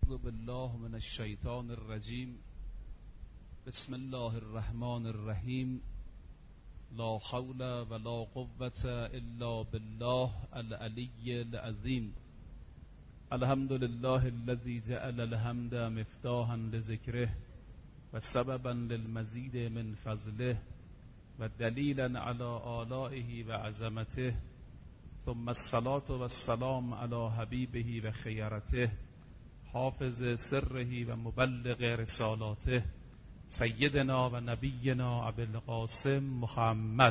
اعوذ بالله من الشیطان الرجیم. بسم الله الرحمن الرحیم. لا حول ولا قوة الا بالله العلی العظیم. الحمد لله الذي جعل الحمد مفتاحا لذکره و سببا للمزید من فضله و دلیلا علی آلائه و عظمته، ثم الصلاة والسلام علی حبیبه و خیرته، حافظ سره و مبلغ رسالاته، سیدنا و نبینا ابوالقاسم محمد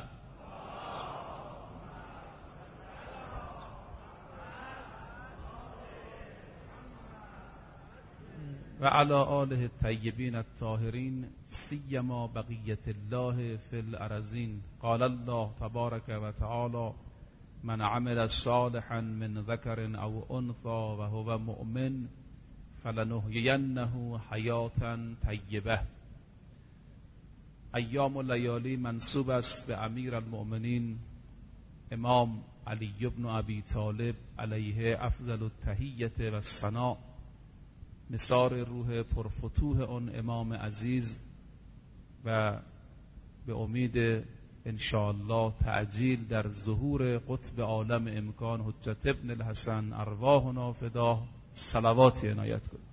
و علی آله الطیبین الطاهرین، سیما بقیة الله فی الارضین. قال الله تبارک و تعالی: من عمل صالحا من ذکر او انثی و هو مؤمن فلنحیینه حیاتا طیبه. ایام و لیالی منسوب است به امیر المؤمنین امام علی بن ابی طالب علیه افضل التحیة و الثناء، نثار روح پرفتوح آن امام عزیز و به امید انشاءالله تعجیل در ظهور قطب عالم امکان حجت ابن الحسن ارواحنا فداه صلواتی عنایت کنید.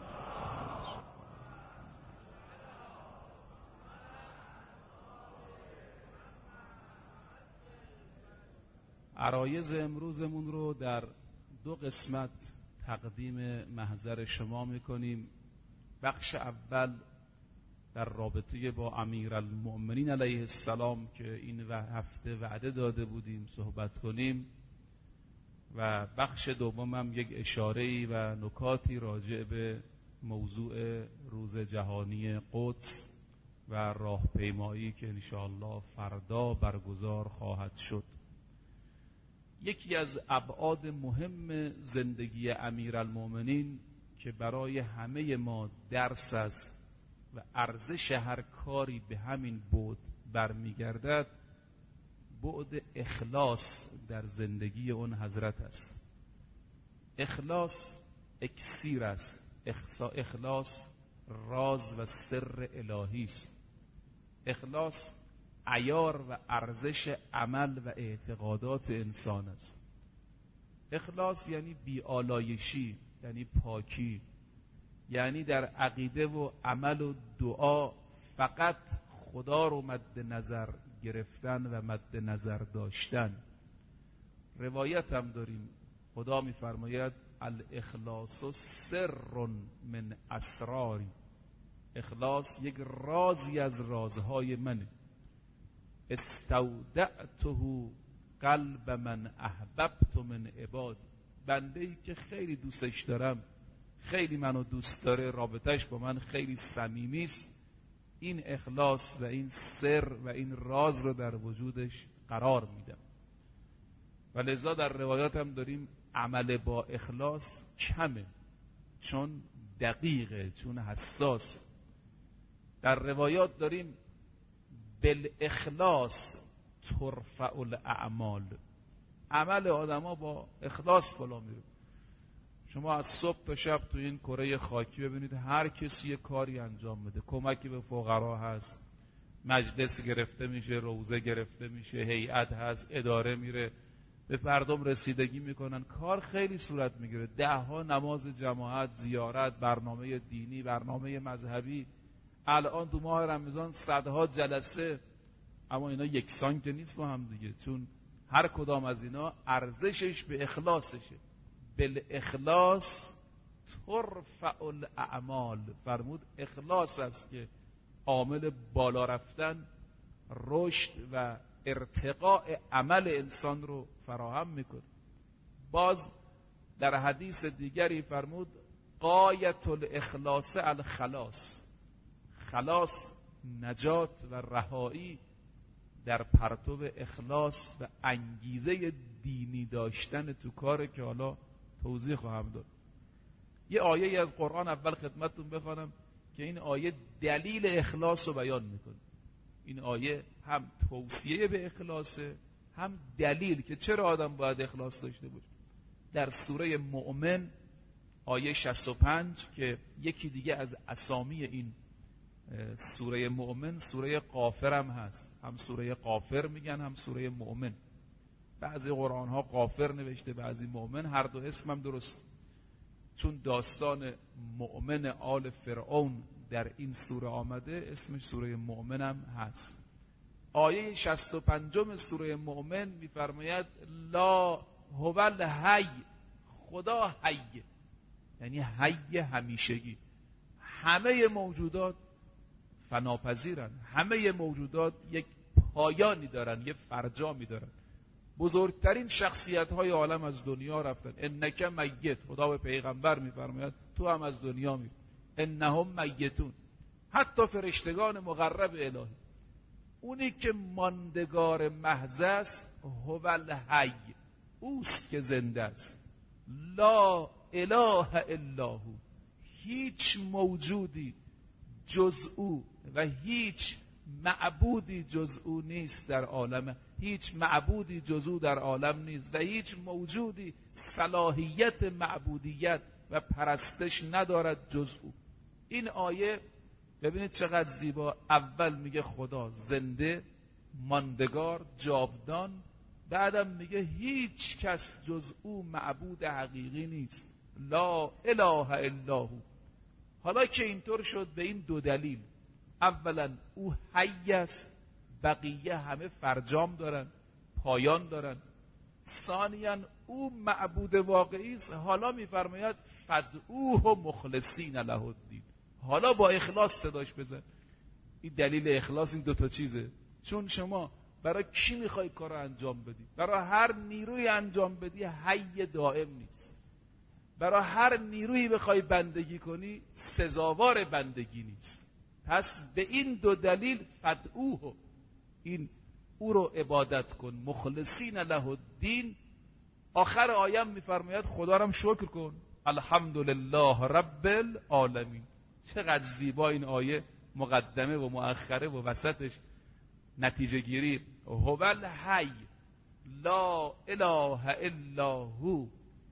عرایض امروزمون رو در دو قسمت تقدیم محضر شما میکنیم. بخش اول در رابطه با امیرالمؤمنین علیه السلام که این هفته وعده داده بودیم صحبت کنیم، و بخش دوم هم یک اشاره‌ای و نکاتی راجع به موضوع روز جهانی قدس و راهپیمایی که انشاءالله فردا برگزار خواهد شد. یکی از ابعاد مهم زندگی امیرالمؤمنین که برای همه ما درس است و ارزش هر کاری به همین بعد برمیگردد، بعد اخلاص در زندگی اون حضرت است. اخلاص اکسیر است. اخلاص راز و سر الهی است. اخلاص عیار و ارزش عمل و اعتقادات انسان است. اخلاص یعنی بی‌آلایشی، یعنی پاکی، یعنی در عقیده و عمل و دعا فقط خدا رو مد نظر گرفتن و مد نظر داشتن. روایت هم داریم، خدا می‌فرماید الاخلاص سر من اسراری. اخلاص یک رازی از رازهای منه. استودعته قلب من احببت من عباد. بنده‌ای که خیلی دوستش دارم، خیلی منو دوست داره، رابطش با من خیلی صمیمی است، این اخلاص و این سر و این راز رو در وجودش قرار میدم. و لذا در روایات هم داریم عمل با اخلاص کمه، چون دقیقه، چون حساس. در روایات داریم بالاخلاص ترفع الاعمال. عمل آدما با اخلاص بالا میره. شما از صبح تا شب تو این کره خاکی ببینید هر کسی یه کاری انجام میده، کمکی به فقرا هست، مجلس گرفته میشه، روزه گرفته میشه، هیئت هست، اداره میره، به مردم رسیدگی میکنن، کار خیلی صورت میگیره. 10 نماز جماعت، زیارت، برنامه دینی، برنامه مذهبی. الان تو ماه رمضان 100 جلسه، اما اینا یکسان که نیست با هم دیگه، چون هر کدام از اینا ارزشش به اخلاصشه. بالاخلاص ترفع الاعمال. فرمود اخلاص است که عامل بالا رفتن، رشد و ارتقاء عمل انسان رو فراهم میکنه. باز در حدیث دیگری فرمود غایت الاخلاص الخلاص. خلاص، نجات و رهایی در پرتو اخلاص و انگیزه دینی داشتن تو کار که حالا توضیح خواهم داد. یه آیه از قرآن اول خدمتتون بخوانم که این آیه دلیل اخلاص رو بیان میکنه. این آیه هم توصیه به اخلاصه، هم دلیل که چرا آدم باید اخلاص داشته باشه. در سوره مؤمن آیه 65 که یکی دیگه از اسامی این سوره مؤمن سوره غافر هم هست. هم سوره غافر میگن هم سوره مؤمن. بعضی قرآن ها غافر نوشته، بعضی مؤمن. هر دو اسم هم درست، چون داستان مؤمن آل فرعون در این سوره آمده، اسمش سوره مؤمن هم هست. آیه 65 سوره مؤمن میفرماید لا هو الحی، خدا حی، یعنی حی همیشگی. همه موجودات فناپذیرن، همه موجودات یک پایانی دارن، یک فرجامی دارن. بزرگترین شخصیت های عالم از دنیا رفتن. انک میت، خدا به پیغمبر میفرماید تو هم از دنیا میری. انهم میتون، حتی فرشتگان مقرب الهی. اونی که ماندگار محض است هو الحی، اوست که زنده است. لا اله الا هو، هیچ موجودی جز او و هیچ معبودی جز او نیست در عالم. هیچ معبودی جز او در عالم نیست و هیچ موجودی صلاحیت معبودیت و پرستش ندارد جز او. این آیه ببینید چقدر زیبا. اول میگه خدا زنده، ماندگار، جاودان. بعدم میگه هیچ کس جز او معبود حقیقی نیست. لا اله الا هو. حالا که اینطور شد به این دو دلیل: اولا او حی است، بقیه همه فرجام دارن، پایان دارن. ثانیاً او معبود واقعی است. حالا میفرماید فدعوه مخلصین له الدین، حالا با اخلاص صداش بزن. این دلیل اخلاص این دوتا چیزه. چون شما برای کی میخوای کار رو انجام بدی؟ برای هر نیروی انجام بدی حی دائم نیست. برای هر نیرویی بخوای بندگی کنی سزاوار بندگی نیست. پس به این دو دلیل فدعوه، این او رو عبادت کن، مخلصین له الدین. آخر آیه میفرماید خدا رو هم شکر کن، الحمدلله رب العالمین. چقدر زیبا این آیه، مقدمه و مؤخره و وسطش نتیجه گیری. هو الحی لا اله الا هو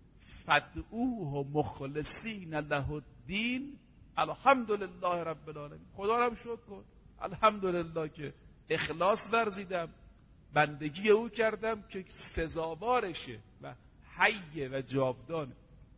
فدعوه مخلصین له الدین الحمدلله رب العالمین. خدا رو هم شکر کن، الحمدلله که اخلاص ورزیدم، بندگی او کردم که سزاوارشه و حی و جاودانه.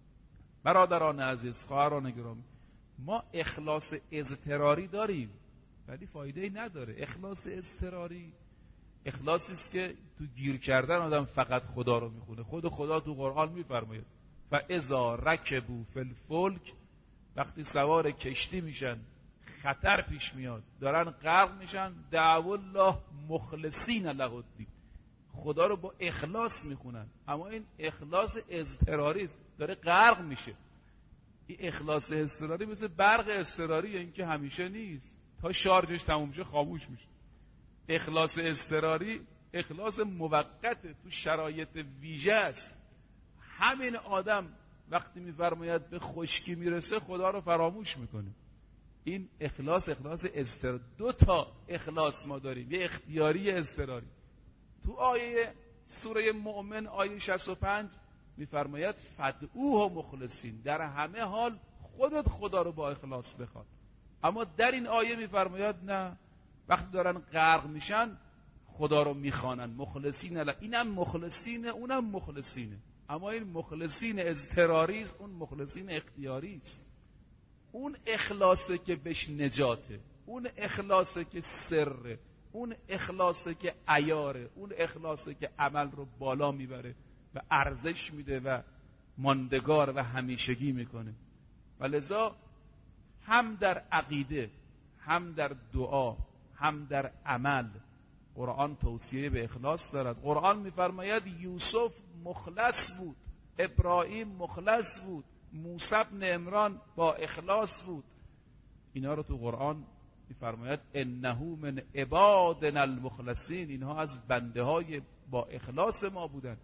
برادران عزیز، خواهران گرامی، ما اخلاص اضطراری داریم ولی فایده نداره. اخلاص اضطراری اخلاصی است که تو گیر کردن آدم فقط خدا رو میخونه. خدا تو قرآن میفرماید فاذا رکبوا فی الفلک، وقتی سوار کشتی میشن خطر پیش میاد، دارن غرق میشن، دعوا الله مخلصین له الدین، خدا رو با اخلاص میخونن. اما این اخلاص اضطراری است، داره غرق میشه. این اخلاص اضطراری مثل برق اضطراریه، این که همیشه نیست، تا شارژش تموم شه خاموش میشه. اخلاص اضطراری اخلاص موقته، تو شرایط ویژه است. همین آدم وقتی میفرماید به خشکی میرسه خدا رو فراموش میکنه. این اخلاص اضطراری. دو تا اخلاص ما داریم، یه اختیاری، یه اضطراری. تو آیه سوره مؤمن آیه 65 میفرماید فدعوه مخلصین، در همه حال خودت خدا رو با اخلاص بخواد. اما در این آیه میفرماید نه، وقتی دارن غرق میشن خدا رو میخوانن مخلصین. اینم مخلصینه اونم مخلصینه، اما این مخلصین اضطراری است، اون مخلصین اختیاری است. اون اخلاصه که بهش نجاته، اون اخلاصه که سره، اون اخلاصه که عیاره، اون اخلاصه که عمل رو بالا میبره و ارزش میده و ماندگار و همیشگی میکنه. و لذا هم در عقیده، هم در دعا، هم در عمل قرآن توصیه به اخلاص دارد. قرآن میفرماید یوسف مخلص بود، ابراهیم مخلص بود، موسی بن عمران با اخلاص بود. اینا رو تو قرآن میفرماید انه من عبادنا المخلصین، اینها از بنده های با اخلاص ما بودن.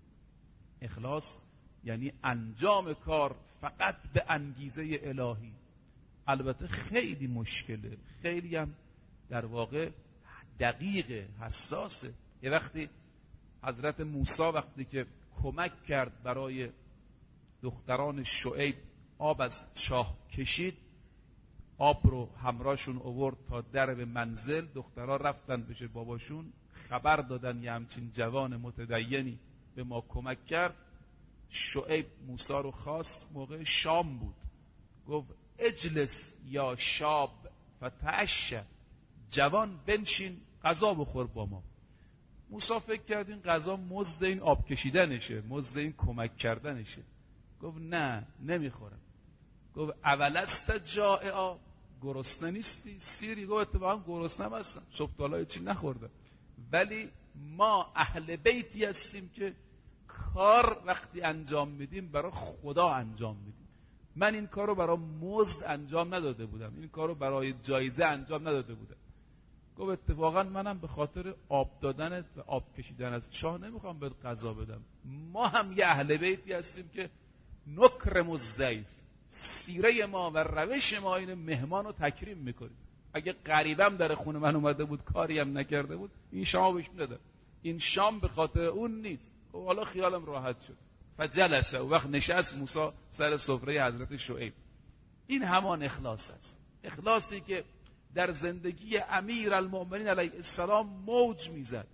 اخلاص یعنی انجام کار فقط به انگیزه الهی. البته خیلی مشکله، خیلی هم در واقع دقیقه، حساسه. یه وقتی حضرت موسی وقتی که کمک کرد برای دختران شعیب آب از چاه کشید، آب رو همراهشون آورد تا در به منزل. دخترها رفتن پیش باباشون، خبر دادن یه همچین جوان متدینی به ما کمک کرد. شعیب موسی رو خواست، موقع شام بود، گفت اجلس یا شاب فتعشى، جوان بنشین غذا بخور با ما. موسی فکر کرد این غذا مزد این آب کشیدنشه، مزد این کمک کردنشه. گفت نه نمیخورم. گفت اولست جائعا، گرسنه نیستی؟ سیری؟ گفت اتفاقا گرسنه هستم، صبح تا حالا چی نخوردم، ولی ما اهل بیتی هستیم که کار وقتی انجام میدیم برای خدا انجام میدیم. من این کارو برای مزد انجام نداده بودم، این کارو برای جایزه انجام نداده بودم. گفت اتفاقا منم به خاطر آب دادنت و آب کشیدن از چاه نمیخوام بهت غذا بدم. ما هم یه اهل بیتی هستیم که نکرم الضیف، سیره ما و روش ما این مهمان رو تکریم میکنیم. اگه غریبم در خونه من اومده بود کاری هم نکرده بود، این شام بهش میدادم. این شام به خاطر اون نیست. حالا خیالم راحت شد. فجلسه، و وقت نشست موسی سر سفره حضرت شعیب. این همان اخلاص است، اخلاصی که در زندگی امیرالمؤمنین علیه السلام موج میزد.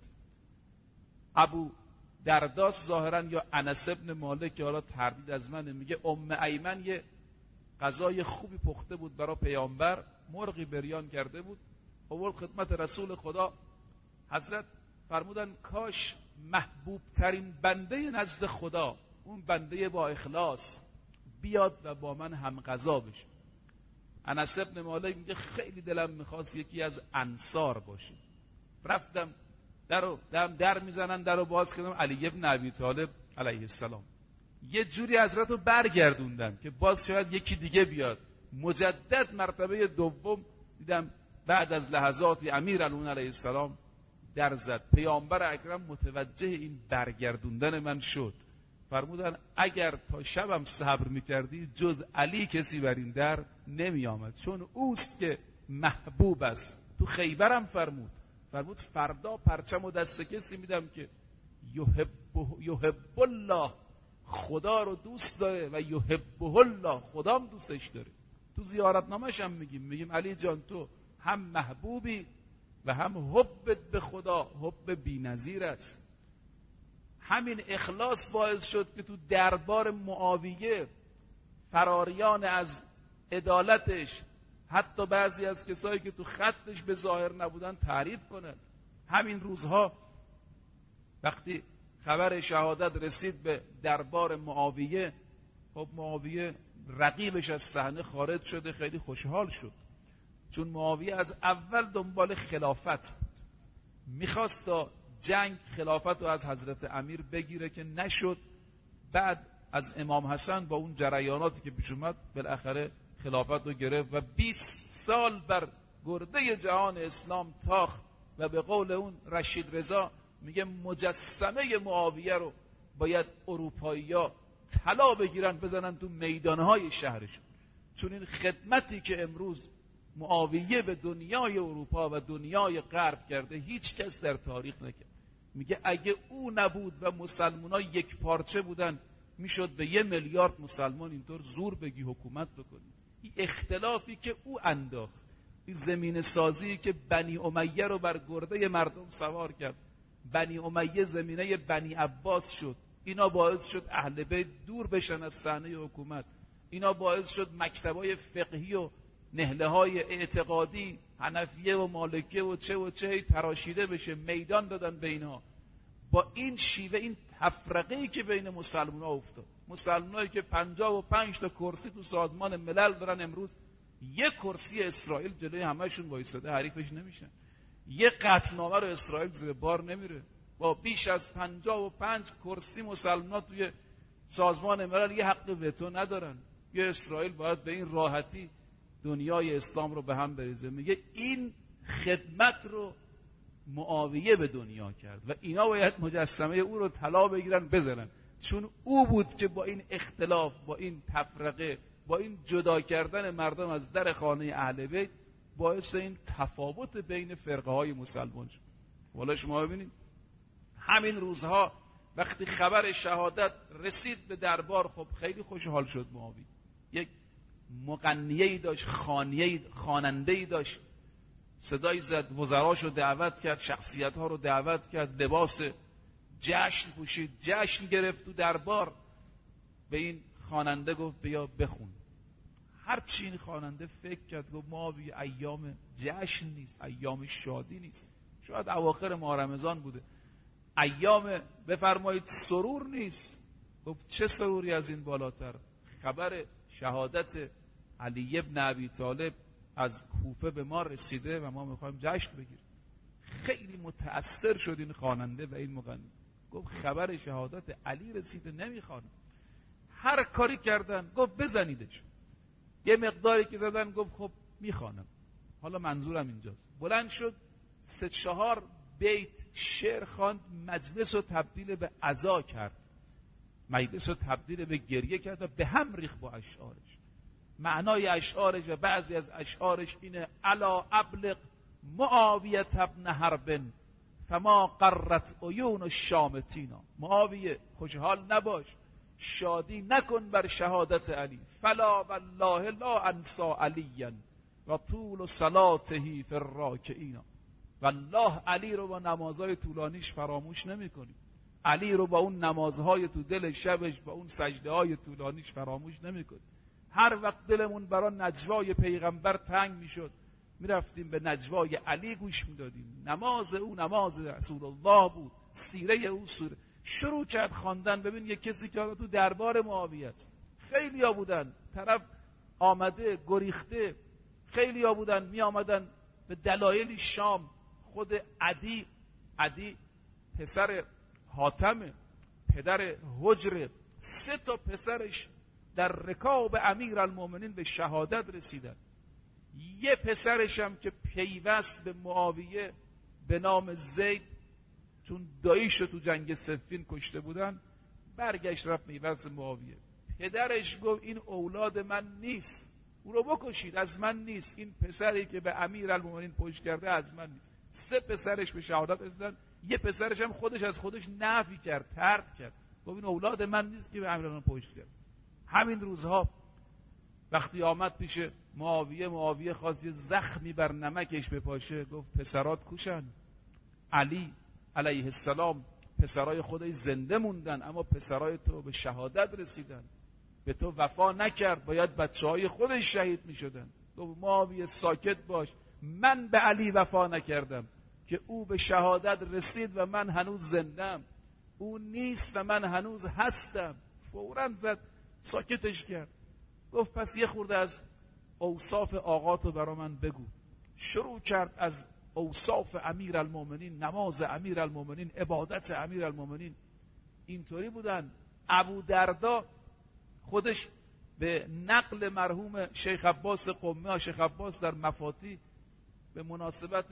ابو درداس ظاهرا یا انس ابن مالک که حالا تردید از من، میگه ام ایمن یه غذای خوبی پخته بود برای پیامبر، مرغی بریان کرده بود، آورد خدمت رسول خدا. حضرت فرمودن کاش محبوب ترین بنده نزد خدا، اون بنده با اخلاص، بیاد و با من هم غذا بشه. انس ابن مالک میگه خیلی دلم میخواست یکی از انصار باشه. رفتم در میزنن، درو باز کردم، علی ابن ابی طالب علیه السلام. یه جوری حضرت رو برگردوندم که باز شاید یکی دیگه بیاد. مجدد مرتبه دوم دیدم بعد از لحظاتی امیرالمومنین علیه السلام در زد. پیامبر اکرم متوجه این برگردوندن من شد. فرمودن اگر تا شبم صبر میکردی جز علی کسی بر این در نمی آمد، چون اوست که محبوب است. تو خیبرم فرمود فردا پرچم و دست کسی میدم که یحب الله، خدا رو دوست داره، و یحبه الله، خدام دوستش داره. تو زیارتنامه‌ش هم میگیم علی جان تو هم محبوبی و هم حبت به خدا حب بی‌نظیر است. همین اخلاص باعث شد که تو دربار معاویه فراریان از عدالتش، حتی بعضی از کسایی که تو خطش به ظاهر نبودن تعریف کنند. همین روزها وقتی خبر شهادت رسید به دربار معاویه، خب معاویه رقیبش از صحنه خارج شده، خیلی خوشحال شد، چون معاویه از اول دنبال خلافت بود، میخواست تا جنگ خلافت رو از حضرت امیر بگیره که نشد. بعد از امام حسن با اون جریاناتی که پیش اومد بالاخره خلافت رو گرفت و 20 سال بر گرده جهان اسلام تاخت. و به قول اون رشید رضا میگه مجسمه معاویه رو باید اروپایی‌ها طلا بگیرن بزنن تو میدانهای شهرشون، چون این خدمتی که امروز معاویه به دنیای اروپا و دنیای غرب کرده هیچ کس در تاریخ نکرد. میگه اگه او نبود و مسلمان‌ها یک پارچه بودن میشد به 1 میلیارد مسلمان اینطور زور بگی حکومت بکنی. این اختلافی که او انداخت، این زمین سازی که بنی امیه رو بر گرده مردم سوار کرد، بنی امیه زمینه بنی عباس شد، اینا باعث شد اهل بیت دور بشن از صحنه حکومت، اینا باعث شد مکتبای فقهی و نهله‌های اعتقادی حنفیه و مالکیه و چه تراشیده بشه، میدان دادن به اینها. با این شیوه این تفرقه‌ای که بین مسلمان‌ها افتاد، مسلمانایی که 55 تا کرسی تو سازمان ملل دارن، امروز یک کرسی اسرائیل جلوی همه‌شون وایساده، حریفش نمیشن. یک قطعنامه رو اسرائیل زیر بار نمیره. با بیش از 55 کرسی مسلمان‌ها توی سازمان ملل یه حق وتو ندارن. یه اسرائیل باید به این راحتی دنیای اسلام رو به هم بریزه. میگه این خدمت رو معاویه به دنیا کرد و اینا باید مجسمه او رو طلا بگیرن بزنن، چون او بود که با این اختلاف، با این تفرقه، با این جدا کردن مردم از در خانه اهل بیت باعث این تفاوت بین فرقه های مسلمان شد. والا شما ببینید همین روزها وقتی خبر شهادت رسید به دربار، خب خیلی خوشحال شد معاویه. یک مغنیه‌ای داشت، خواننده‌ای داشت، صدایی زد، وزراش رو دعوت کرد، شخصیت‌ها رو دعوت کرد، لباس جشن پوشید، جشن گرفت تو دربار. به این خواننده گفت بیا بخون. هرچی این خواننده فکر کرد گفت ما ایام جشن نیست، ایام شادی نیست، شاید اواخر ماه رمضان بوده، ایام بفرمایید سرور نیست. گفت چه سروری از این بالاتر؟ خبر شهادت علی ابن ابی طالب از کوفه به ما رسیده و ما میخوایم جشن بگیریم. خیلی متأثر شد این خواننده و این مغنی، گفت خبر شهادت علی رسیده، نمیخوانم. هر کاری کردن، گفت بزنیدش. یه مقداری که زدن، گفت خب میخوانم. حالا منظورم اینجاست. بلند شد 3-4 بیت شعر خواند، مجلس رو تبدیل به عزا کرد، مجلس رو تبدیل به گریه کرد و به هم ریخت با اشعارش. معنای اشعارش و بعضی از اشعارش اینه: الا ابلغ معاویه ابن حرب فما قرت عیون الشامتینا. معاویه خوشحال نباش، شادی نکن بر شهادت علی. فلا والله لا انسا علیا و طول صلاته فی الراکعین. والله علی رو با نمازهای طولانیش فراموش نمی‌کنیم، علی رو با اون نمازهای تو دل شبش، با اون سجده‌های طولانیش فراموش نمی‌کنیم. هر وقت دلمون برای نجوای پیغمبر تنگ میشد، میرفتیم به نجوای علی گوش میدادیم. نماز او نماز رسول الله بود، سیره او سوره. شروع کرد خواندن. ببین یک کسی که تو دربار معاویه است، خیلی‌ها بودن، طرف آمده گریخته، خیلی‌ها بودن می آمدن به دلایل شام. خود عدی پسر حاتم، پدر حجر، 3 تا پسرش در رکاب امیرالمومنین به شهادت رسیدن. یه پسرش هم که پیوست به معاویه به نام زید، چون داییشو تو جنگ صفین کشته بودن، برگشت رفت پیوست معاویه. پدرش گفت این اولاد من نیست، او رو بکشید، از من نیست. این پسری که به امیرالمومنین پشت کرده از من نیست. 3 پسرش به شهادت رسیدن. یه پسرش هم خودش از خودش نفی کرد، طرد کرد، گفت این اولاد من نیست که به امیرالمومنین پشت کرد. همین روزها وقتی آمد پیش معاویه خواست یه زخمی بر نمکش بپاشه، گفت پسرات کوشن. علی علیه السلام پسرای خودش زنده موندن، اما پسرای تو به شهادت رسیدن، به تو وفا نکرد، باید بچه‌های خودش شهید می‌شدن. گفت معاویه ساکت باش، من به علی وفا نکردم که او به شهادت رسید و من هنوز زندم، او نیست و من هنوز هستم. فوراً زد ساکتش کرد. گفت پس یه خورده از اوصاف آقاتو برا من بگو. شروع کرد از اوصاف امیرالمومنین، نماز امیرالمومنین، عبادت امیرالمومنین. اینطوری بودن. ابو دردا خودش به نقل مرحوم شیخ عباس قمی، شیخ عباس در مفاتیح، به مناسبت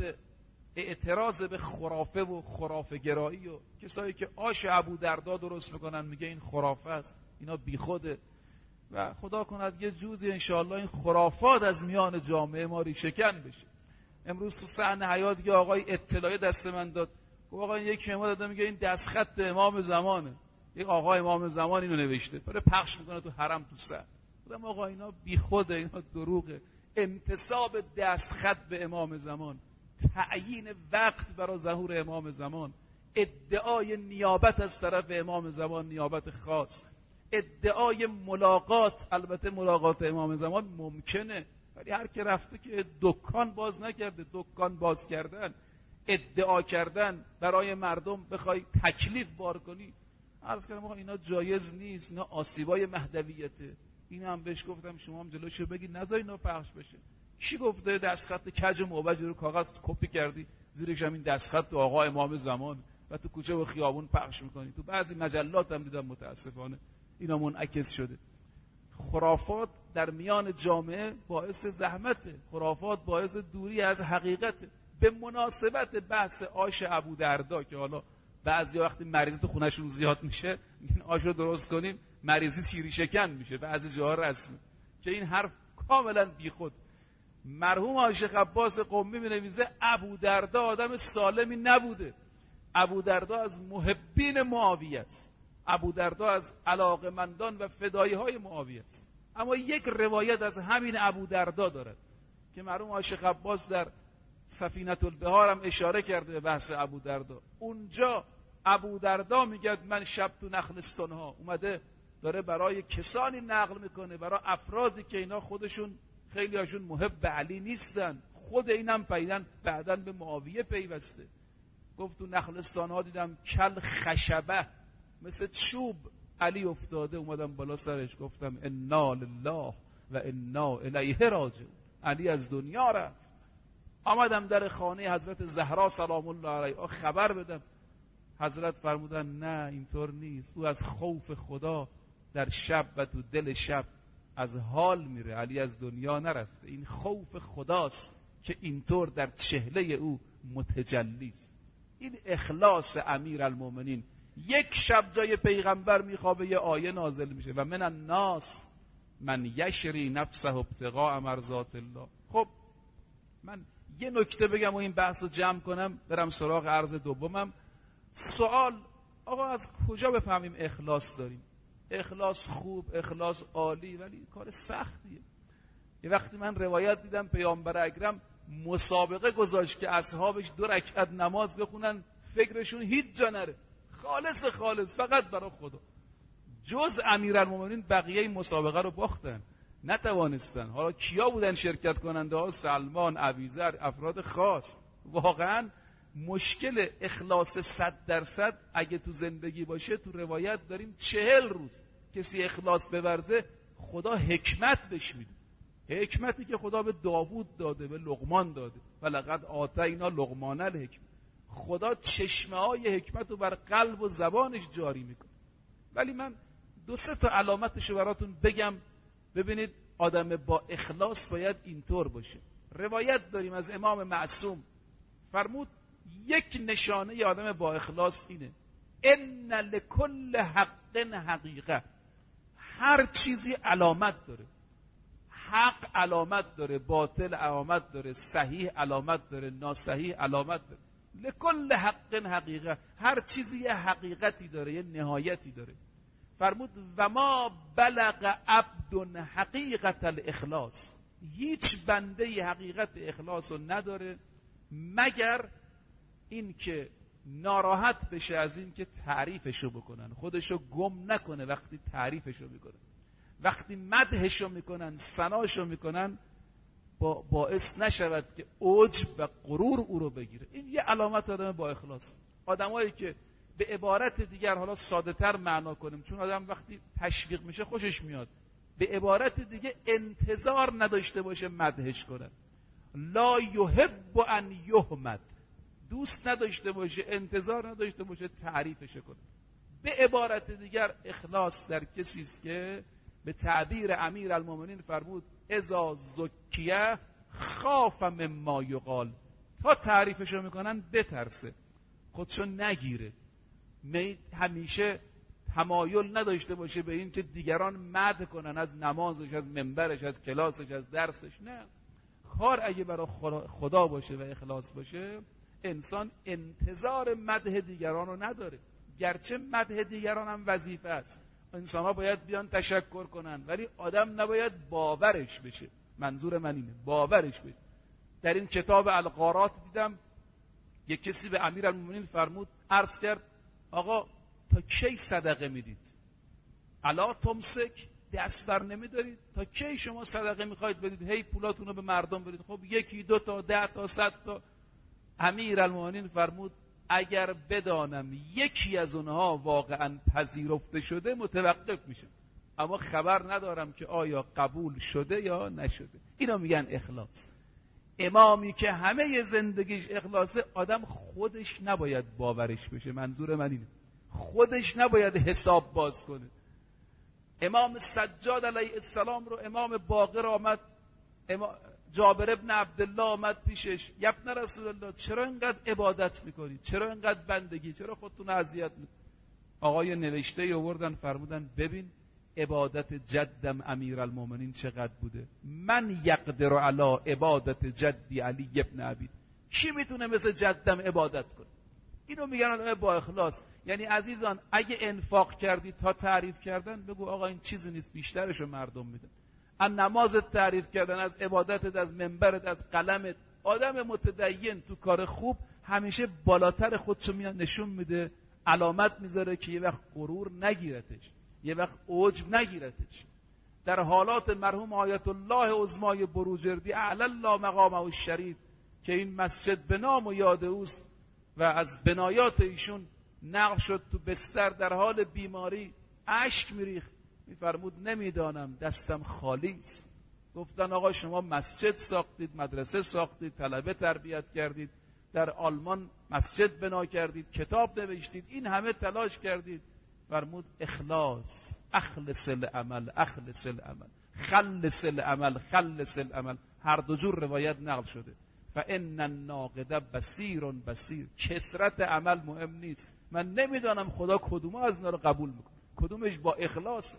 اعتراض به خرافه و خرافه گرایی و کسایی که آش ابو دردا درست میکنن، میگه این خرافه است، اینا بیخوده و خدا کند یه جوزی انشاءالله این خرافات از میان جامعه ما ریشه‌کن بشه. امروز تو صحن حیات یه آقای اطلاعی دست من داد، گفت آقا یک شما داده، میگه این دستخط امام زمانه، یک آقا امام زمان اینو نوشته، داره پخش میکنه تو حرم تو صحن. گفتم آقا اینا بیخوده، اینا دروغه. انتساب دستخط به امام زمان، تعیین وقت برای ظهور امام زمان، ادعای نیابت از طرف امام زمان، نیابت خاص، ادعای ملاقات، البته ملاقات امام زمان ممکنه، ولی هر که رفته که دکان باز نکرده، دکان باز کردن، ادعا کردن برای مردم بخوای تکلیف بار کنی، عرض کردم آقا اینا جایز نیست، اینا آسیبای مهدویته. این هم بهش گفتم شما هم جلوشو بگی، نذار اینا پخش بشه. کی گفته دستخط کج و معوج رو کاغذ کپی کردی، زیرش هم این دستخط آقا امام زمان و تو کوچه و خیابون پخش میکنی؟ تو بعضی مجلات هم دیدم متاسفانه اینا منعکس شده. خرافات در میان جامعه باعث زحمته، خرافات باعث دوری از حقیقته. به مناسبت بحث آش ابو دردا که حالا بعضی وقتی مریضی تو خونهشون زیاد میشه میگن آش رو درست کنیم، مریضی شیری شکن میشه، بعضی جاها رسمه، که این حرف کاملا بیخود. مرحوم شیخ عباس قمی می‌نویسه ابو دردا آدم سالمی نبوده، ابو دردا از محبین معاویه است، ابو دردا از علاقمندان و فدایی‌های معاویه است. اما یک روایت از همین ابودردا دارد که مرحوم عاشق عباس در سفینة البحار هم اشاره کرده به بحث ابودردا. اونجا ابودردا میگه من شب تو نخلستان‌ها اومده داره برای کسانی نقل میکنه، برای افرادی که اینا خودشون خیلی هاشون محب علی نیستن، خود اینم بعداً به معاویه پیوسته. گفت تو نخلستان‌ها دیدم کل خشبه، مثل چوب علی افتاده، اومدم بالا سرش گفتم انا لله و انا الیه راجعون. علی از دنیا رفت. آمدم در خانه حضرت زهرا سلام الله علیها خبر بدم. حضرت فرمودن نه اینطور نیست، او از خوف خدا در شب و تو دل شب از حال میره، علی از دنیا نرفته. این خوف خداست که اینطور در چهله او متجلی است. این اخلاص امیرالمومنین. یک شب جای پیغمبر میخوابه یه آیه نازل میشه و من الناس من یشری نفسه ابتغاء مرضات الله. خب من یه نکته بگم و این بحث رو جمع کنم برم سراغ عرض دومم. سوال آقا از کجا بفهمیم اخلاص داریم؟ اخلاص خوب، اخلاص عالی، ولی کار سختیه. یه وقتی من روایت دیدم پیامبر اکرم مسابقه گذاشت که اصحابش 2 رکعت نماز بخونن، فکرشون هیچ جا نره، خالص فقط برای خدا. جز امیرالمومنین بقیه این مسابقه رو باختن، نتوانستن. حالا کیا بودن شرکت کننده ها؟ سلمان، ابوذر، افراد خاص. واقعا مشکل اخلاص 100% اگه تو زندگی باشه، تو روایت داریم 40 روز کسی اخلاص بورزه خدا حکمت بهش میده. حکمتی که خدا به داوود داده، به لقمان داده، ولقد آتینا لقمان الحکمة. خدا چشمه های حکمت رو بر قلب و زبانش جاری میکنه. ولی من 2-3 تا علامتشو براتون بگم ببینید آدم با اخلاص باید اینطور باشه. روایت داریم از امام معصوم فرمود یک نشانه آدم با اخلاص اینه: ان لکل حق حقیقه. هر چیزی علامت داره. حق علامت داره، باطل علامت داره، صحیح علامت داره، ناصحیح علامت داره. لکل حق حقیقه. هر چیزی یه حقیقتی داره، یه نهایتی داره. فرمود و ما بلغ عبد حقیقت الاخلاص. هیچ بنده حقیقت اخلاص رو نداره مگر این که ناراحت بشه از این که تعریفشو بکنن، خودشو گم نکنه وقتی تعریفشو میکنن، وقتی مدحشو میکنن، ثناشو میکنن، باعث نشود که عجب و غرور او رو بگیره. این یه علامت آدم با اخلاص. آدمایی که به عبارت دیگر، حالا ساده تر معنا کنیم چون آدم وقتی تشویق میشه خوشش میاد، به عبارت دیگه انتظار نداشته باشه مدحش کنن. لا یحب ان یحمد. دوست نداشته باشه، انتظار نداشته باشه تعریفش کنه. به عبارت دیگر اخلاص در کسی است که به تعبیر امیرالمومنین فرمود اذا زکیه خاف مما یقال. تا تعریفشو میکنن بترسه، خودشو نگیره، همیشه تمایل نداشته باشه به این که دیگران مدح کنن از نمازش، از منبرش، از کلاسش، از درسش. نه، کار اگه برای خدا باشه و اخلاص باشه، انسان انتظار مدح دیگران رو نداره. گرچه مدح دیگران هم وظیفه است، انسان ها باید بیان تشکر کنن، ولی آدم نباید باورش بشه. منظور من اینه، باورش بشه. در این کتاب الغارات دیدم یک کسی به امیرالمومنین فرمود، عرض کرد آقا تا کی صدقه میدید؟ الا تمسک، دست بر نمیدارید؟ تا کی شما صدقه میخواید بدید؟ هی پولاتون رو به مردم بدید. خب 1 2 تا 10 تا 100 تا. امیرالمومنین فرمود اگر بدانم یکی از اونها واقعا پذیرفته شده متوقف میشم، اما خبر ندارم که آیا قبول شده یا نشده. اینا میگن اخلاص. امامی که همه زندگیش اخلاصه، آدم خودش نباید باورش بشه. منظور من اینه، خودش نباید حساب باز کنه. امام سجاد علیه السلام رو امام باقر آمد، جابر ابن عبدالله آمد پیشش، ابن رسول الله چرا اینقدر عبادت میکنی؟ چرا اینقدر بندگی؟ چرا خودتون اذیت میکنی؟ آقای نوشته آوردن فرمودن ببین عبادت جدم امیرالمومنین چقدر بوده. من یقدر علی عبادت جدی علی ابن ابی. کی میتونه مثل جدم عبادت کنه؟ اینو میگن آدم با اخلاص. یعنی عزیزان اگه انفاق کردی تا تعریف کردن، بگو آقا این چیزی نیست، بیشترشو مردم میدن. از نمازت تعریف کردن، از عبادتت، از منبرت، از قلمت. آدم متدین تو کار خوب همیشه بالاتر خودشو میاد نشون میده، علامت میذاره که یه وقت غرور نگیرتش، یه وقت عجب نگیرتش. در حالات مرحوم آیت الله عظمای بروجردی اعلی الله مقامه الشریف که این مسجد به نام و یاد اوست و از بنایات ایشون نقل شد، تو بستر در حال بیماری اشک میریخت، میفرمود نمیدانم دستم خالی است. گفتن آقا شما مسجد ساختید، مدرسه ساختید، طلبه تربیت کردید، در آلمان مسجد بنا کردید، کتاب نوشتید، این همه تلاش کردید. فرمود اخلاص، اخلص العمل، اخلص العمل، خلص العمل، خلص العمل. هر دو جور روایت نقل شده. فان الناقد بصیر بصیر. کثرت عمل مهم نیست. من نمیدانم خدا کدوم از اینا رو قبول میکنه، کدومش با اخلاص.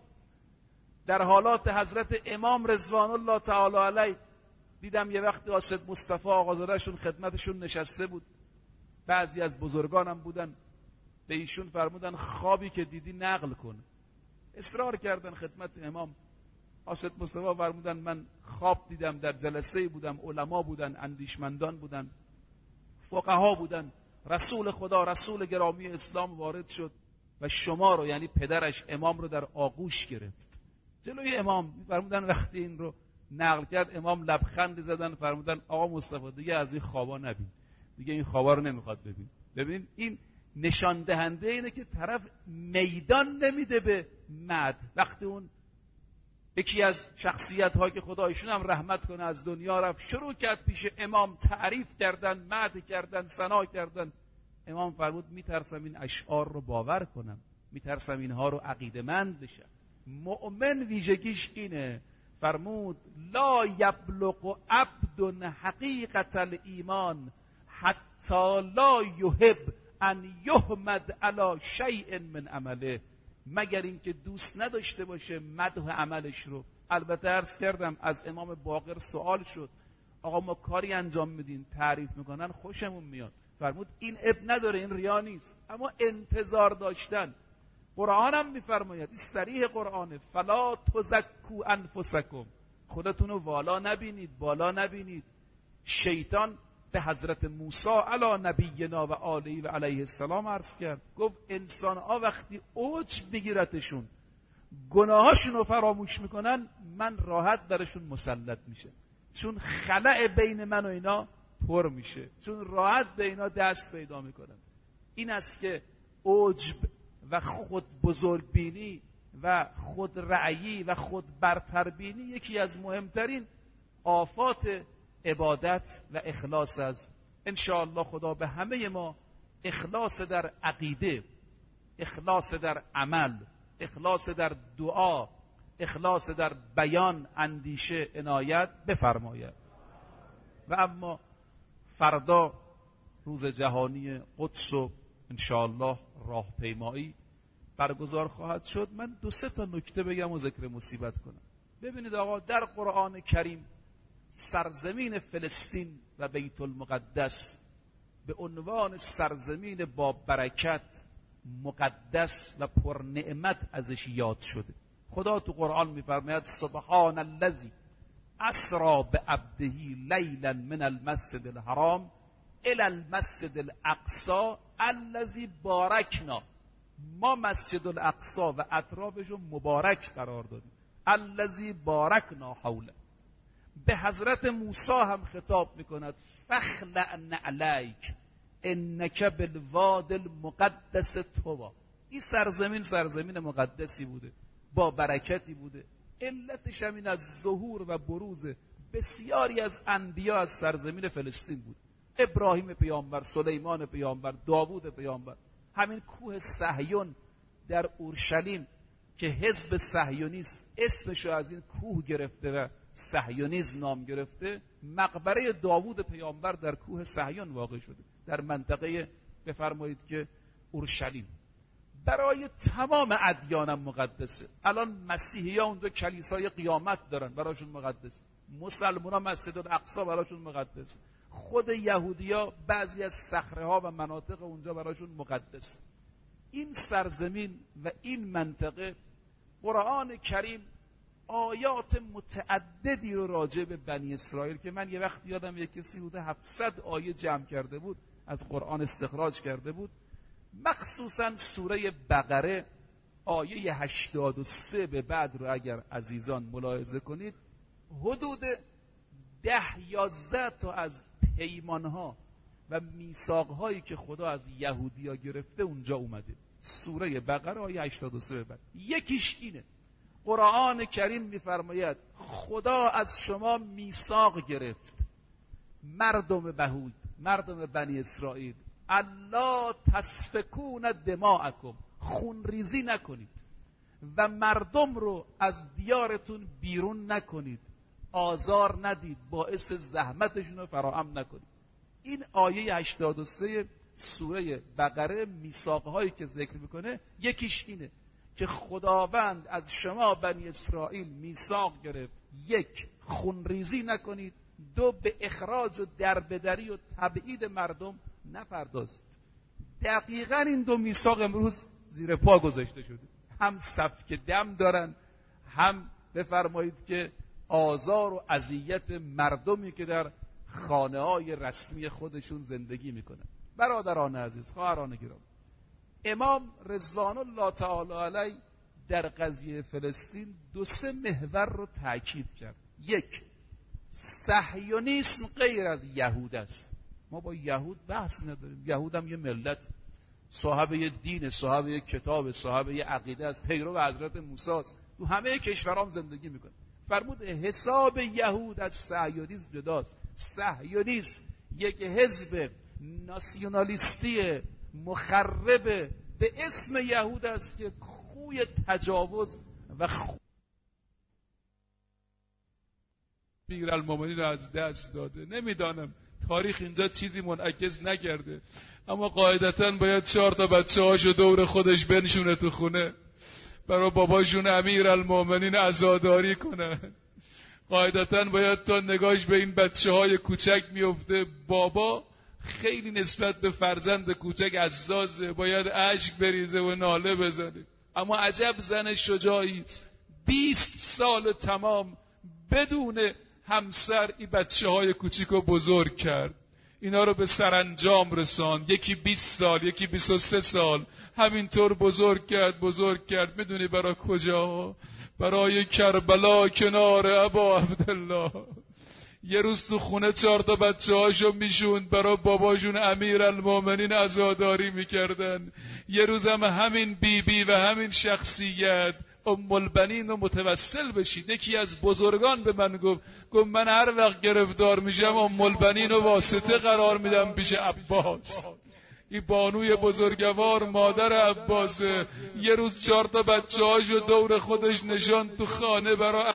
در حالات حضرت امام رضوان الله تعالی علیه دیدم یه وقت قاصد مصطفی آقازاده‌شون خدمتشون نشسته بود، بعضی از بزرگانم بودن، به ایشون فرمودن خوابی که دیدی نقل کن. اصرار کردن خدمت امام. قاصد مصطفی فرمودن من خواب دیدم، در جلسه بودم، علما بودن، اندیشمندان بودن، فقها بودن، رسول خدا، رسول گرامی اسلام وارد شد و شما رو، یعنی پدرش امام رو، در آغوش گرفت جلوی امام. فرمودن وقتی این رو نقل کرد امام لبخند زدن، فرمودن آقا مصطفی دیگه از این خوابا نبین، دیگه این خوابا رو نمیخواد ببین. ببین این نشان دهنده اینه که طرف میدان نمیده به مد. وقتی اون یکی از شخصیت ها که خدا ایشون هم رحمت کنه از دنیا رفت، شروع کرد پیش امام تعریف کردن، مدح کردن، ثنا کردن، امام فرمود میترسم این اشعار رو باور کنم، میترسم اینها رو عقیده‌مند بشم. مؤمن ویژگیش اینه. فرمود لا یبلغ عبد حقیقت الایمان حتی لا یحب ان یحمد علی شیء من عمله. مگر اینکه دوست نداشته باشه مدح عملش رو. البته عرض کردم از امام باقر سوال شد، آقا ما کاری انجام میدیم تعریف میکنن خوشمون میاد. فرمود این اب نداره، این ریا نیست، اما انتظار داشتن. قرآن هم میفرماید، این صریح قرآنه، فلا تزکوا انفسکم، خودتون رو والا نبینید، بالا نبینید. شیطان به حضرت موسی علی نبینا و آله و علیه السلام عرض کرد، گفت انسان ها وقتی اوج بگیرتشون، گناهاشون رو فراموش میکنن، من راحت درشون مسلط میشه، چون خلأ بین من و اینا پر میشه، چون راحت به اینا دست پیدا میکنن. این است که عجب و خود بزرگبینی و خود رأیی و خود برتربینی یکی از مهمترین آفات عبادت و اخلاص است. انشاءالله خدا به همه ما اخلاص در عقیده، اخلاص در عمل، اخلاص در دعا، اخلاص در بیان، اندیشه عنایت بفرماید. و اما فردا روز جهانی قدس و انشاءالله راهپیمایی برگزار خواهد شد. من 2-3 تا نکته بگم و ذکر مصیبت کنم. ببینید آقا، در قرآن کریم سرزمین فلسطین و بیت المقدس به عنوان سرزمین با برکت، مقدس و پرنعمت ازش یاد شده. خدا تو قرآن میفرماید سبحان الذی اسری بعبده لیلا من المسجد الحرام الی المسجد الاقصی الذی بارکنا. ما مسجد الاقصی و اطرافش رو مبارک قرار دادیم. الذی بارکنا حوله. به حضرت موسی هم خطاب میکند فخلع نعلیک انک بالواد المقدس طوی. این سرزمین سرزمین مقدسی بوده، با برکتی بوده. علتش هم این از ظهور و بروز بسیاری از انبیا از سرزمین فلسطین بود. ابراهیم پیامبر، سلیمان پیامبر، داوود پیامبر. همین کوه صهیون در اورشلیم که حزب صهیونیست اسمشو از این کوه گرفته و صهیونیسم نام گرفته، مقبره داوود پیامبر در کوه صهیون واقع شده، در منطقه بفرمایید که اورشلیم. برای تمام ادیانم مقدسه. الان مسیحی ها اونجا کلیسای قیامت دارن، براشون مقدسه. مسلمان ها مسجد الاقصی براشون مقدسه. خود یهودی ها بعضی از صخره ها و مناطق اونجا براشون مقدسه. این سرزمین و این منطقه قرآن کریم آیات متعددی رو راجع به بنی اسرائیل که من یه وقت یادم یک کسی بوده 700 آیه جمع کرده بود، از قرآن استخراج کرده بود، مخصوصا سوره بقره آیه 83 به بعد رو اگر عزیزان ملاحظه کنید، حدود 10-11 تا از پیمانها و میثاقهایی که خدا از یهودیا گرفته اونجا اومده. سوره بقره آیه 83 به بعد یکیش اینه. قرآن کریم میفرماید خدا از شما میثاق گرفت، مردم بنی اسرائیل، الا تسفکون دماءکم، خون ریزی نکنید و مردم رو از دیارتون بیرون نکنید، آزار ندید، باعث زحمتشون رو فراهم نکنید. این آیه 83 سوره بقره میثاقهایی که ذکر میکنه یکیش اینه که خداوند از شما بنی اسرائیل میثاق گرفت، 1 خونریزی نکنید، 2 به اخراج و دربدری و تبعید مردم نپردازید. دقیقاً این 2 میثاق امروز زیر پا گذاشته شده، هم سفک دم دارن، هم بفرمایید که آزار و اذیت مردمی که در خانه‌های رسمی خودشون زندگی میکنن. برادران عزیز، خواهران گرامی، امام رضوان الله تعالی علیه در قضیه فلسطین 2-3 محور رو تاکید کرد. 1 صهیونیسم غیر از یهود است. ما با یهود بحث نداریم، یهود هم یه ملت، صاحب یه دین، صاحب یه کتاب، صاحب یه عقیده است، پیرو حضرت موسی است، تو همه کشورام زندگی میکنه. فرمود حساب یهود از صهیونیسم جداست. صهیونیسم یک حزب ناسیونالیستی مخرب به اسم یهود است که خوی تجاوز و امیرالمومنین رو از دست داده. نمیدانم تاریخ اینجا چیزی منعکس نکرده، اما قاعدتاً باید 4 تا بچه‌هاشو دور خودش بنشونه تو خونه، برای باباشون امیرالمومنین عزاداری کنه. قاعدتاً باید تا نگاهش به این بچه‌های کوچک میفته، بابا خیلی نسبت به فرزند کوچک حساسه، باید اشک بریزه و ناله بزنه. اما عجب زن شجاعی است، 20 سال تمام بدون همسر این بچه‌های کوچیک رو بزرگ کرد، اینا رو به سرانجام رساند. یکی 20 سال، یکی 23 سال، همینطور بزرگ کرد. میدونی برای کجا؟ برای کربلا کنار ابا عبدالله. یه روز تو خونه 4 تا بچه‌هاشو میشوند، برای باباشون امیرالمومنین عزاداری میکردن. یه روز هم همین بیبی و همین شخصیت ام البنین رو متوسل بشید. یکی از بزرگان به من گفت من هر وقت گرفتار میشم ام البنین رو واسطه قرار میدم پیش عباس. این بانوی بزرگوار مادر عباسه. یه روز 4 تا بچه‌هاشو دور خودش نشاند تو خانه برای